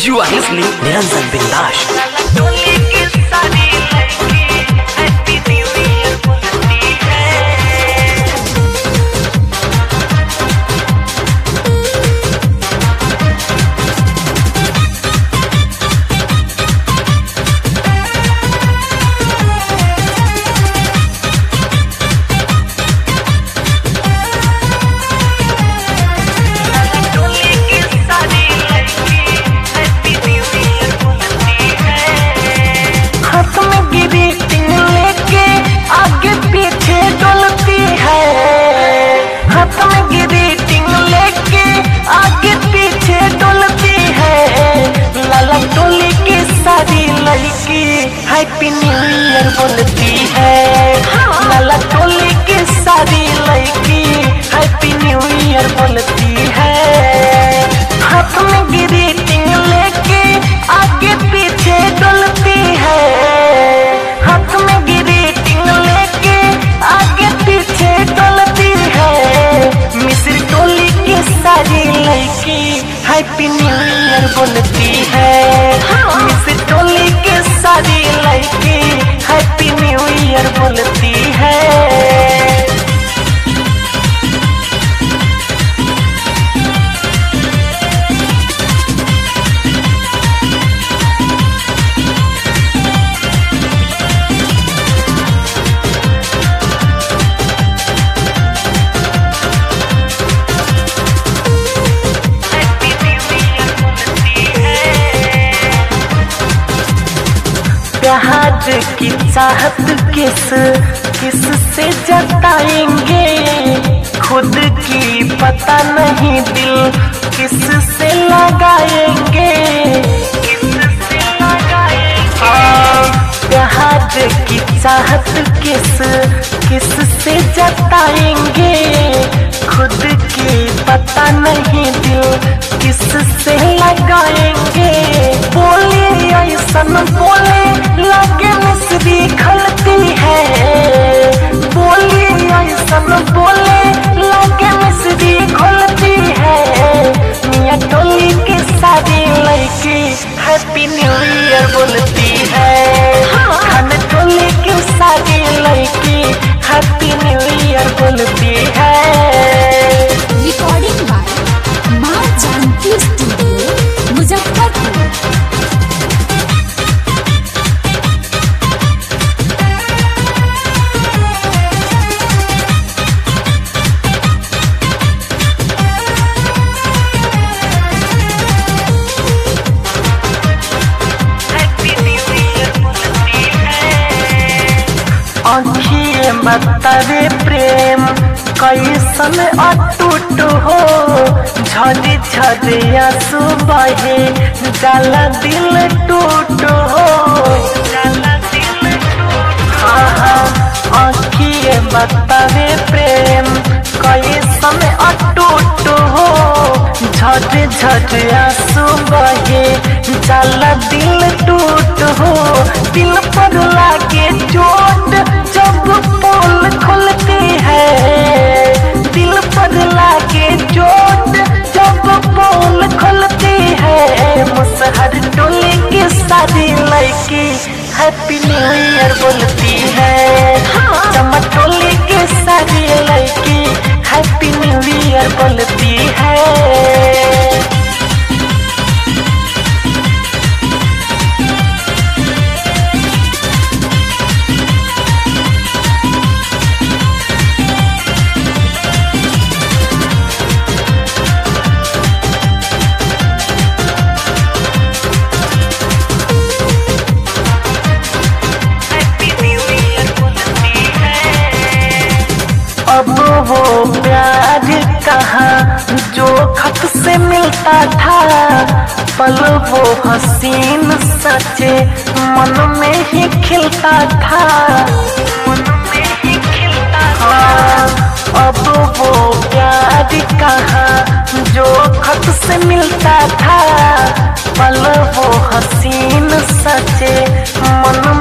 You are listening Niranjan Bindash. Happy new year बोलती है लाला टोली की सारी लड़की हैप्पी न्यू ईयर बोलती है। हाथ में ग्रीटिंग लेके आगे पीछे डोलती है। हाथ में ग्रीटिंग लेके आगे पीछे डोलती है। मिस्र टोली की सारी लड़की हैप्पी न्यू ईयर बोलती है। मिस्र टोली की सारी लड़की हैप्पी न्यू ईयर बोलती है। प्यार की चाहत किस से जताएंगे खुद की पता नहीं दिल किस से लगाएंगे। प्यार की चाहत किस से जताएंगे खुद की पता नहीं दिल किस से लगाएंगे। बोले ऐसन बोले लगे मिस्री खलती है। बोले ऐसन बोले लगे मिस्री खलती है। मियाँ टोली की सारी लड़की हैप्पी न्यू ईयर बोलती है। खान टोली की सारी लड़की हैप्पी न्यू ईयर बोलती है। रिकॉर्डिंग बाय माँ जानकी स्टूडियो मुजफ्फरपुर। आँखिए बतावे प्रेम कैसन अटूट हो। झरी झरी आंसू बहे जाला दिल टूट हो। आँखिए बतावे प्रेम कैसन अटूट हो। झरी झरी आंसू बहे जाला दिल टूट हो। दिल पर लागे चोट जब पोल खुलती है। दिल पर लागे चोट जब पोल खुलती है। मुसहर टोली की सारी लड़की हैप्पी न्यू ईयर बोलती है। चमक टोली की सारी लड़की हैप्पी न्यू ईयर बोलती है। अब वो प्यार कहाँ जो खत से मिलता था। पल वो हसीन सच्चे मन में ही खिलता था। अब वो प्यार कहाँ जो खत से मिलता था। पल वो हसीन सच्चे मन